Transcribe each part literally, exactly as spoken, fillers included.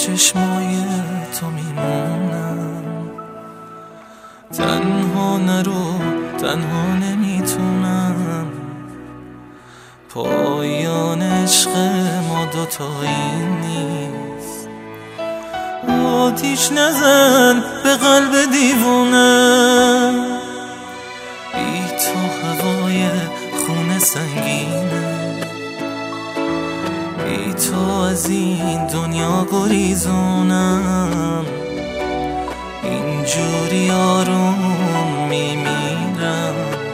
چشمای تو میمونم، تنها نرو تنها نمیتونم، پایان عشق ما دوتایی نیست. آتیش نزن به قلب دیوونه، بی تو هوای خونه سنگینه، بی تو از این دنیا گریزونم، اینجوری آروم میمیرم.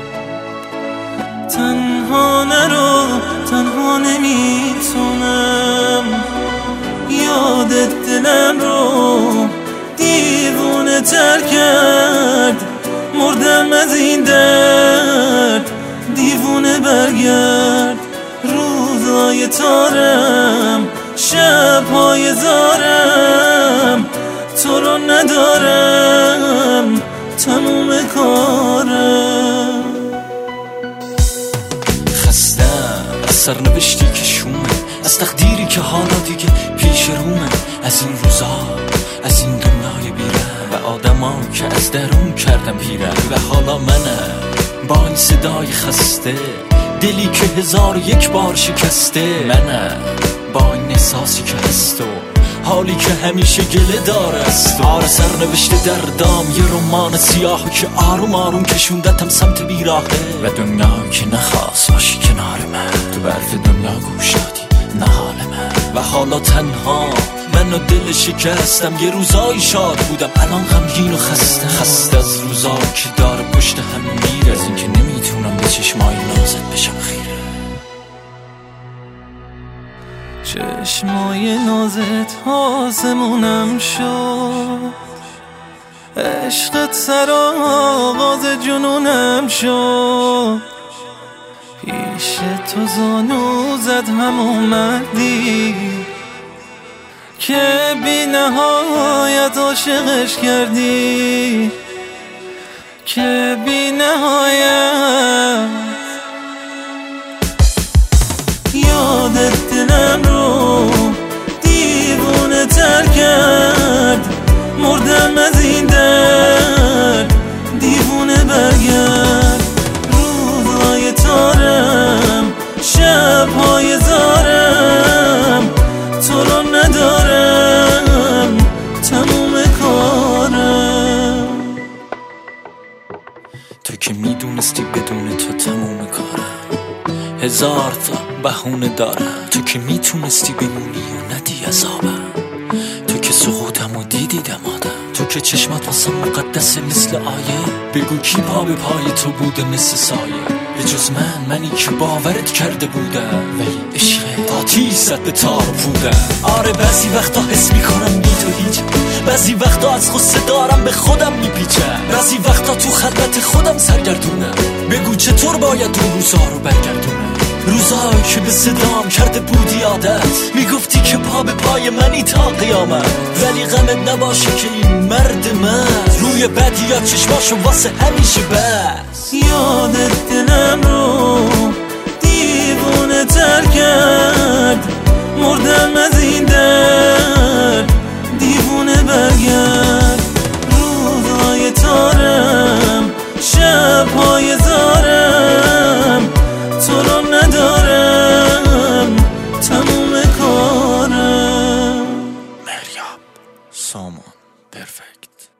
تنها نرو تنها نمیتونم، یادت دلم رو دیوونه تر کرد، مردم از این درد. دیوونه برگرد، روزای تارم شبهای زارم، تو رو ندارم تموم کارم. خستم از سرنوشتی که شومه، از تقدیری که حالا دیگه پیش رومه، از این روزا از این دنیای بیره و آدما که از درون کردم پیره. و حالا منم با این صدای خسته، دلی که هزار یک بار شکسته، منم با این احساسی که هست و حالی که همیشه گله داره است. آره سرنوشته دردام یه رمان سیاهی که آروم آروم کشوندتم سمت بیراهه، و دنیایی که نخواست باشی کنار من، تو برف دنیا گوش دادی نه حال من. و حالا تنها من و دل شکستم، یه روزایی شاد بودم الان غمگین و خسته، خسته از روزا که داره پشت هم میره، از این که نمیتونم به چشمای نازت بشم خیره. چشمای نازت آسمونم شد، عشقت سر آغاز جنونم شد، پیش تو زانو زد همون مردی که بی نهایت عاشقش کردی، که بی نهایت. یادت دلم رو دیوونه تر کرد، مردم از این درد. دیوونه برگرد، روزای تارم شبهای زارم، تو رو ندارم تموم کارم. تو که میدونستی بدون تو تموم کارم، هزار تا بهونه دارم. تو که میتونستی بمونی و ندی عذابم، تو که سقوطم و دیدی دمادم، تو که چشمات واسه مقدس مثل آیه. بگو کی پا به پای تو بوده مثل سایه، به جز من منی که باورت کرده بودم، ولی عشق آتیش زد به تار پودم. آره بعضی وقتا حس میکنم بی تو هیچ، بعضی وقتا از غصه دارم به خودم میپیچم، بعضی وقتا تو خلوت خودم سرگردونم. بگو چطور باید اون روزا رو برگردونم، روزایی که به صدام کرده بودی عادت، میگفتی که پا به پای منی تا قیامت، ولی غمت نباشه که این مرد من روی بدیات چشماشو واسه همیشه بس. یادت دلم رو دیوونه تر کرد، مردم از این درد. دیوونه برگرد، روزای تارم شبهای زارم، تو رو ندارم تموم کارم. مریاب سامان پرفکت.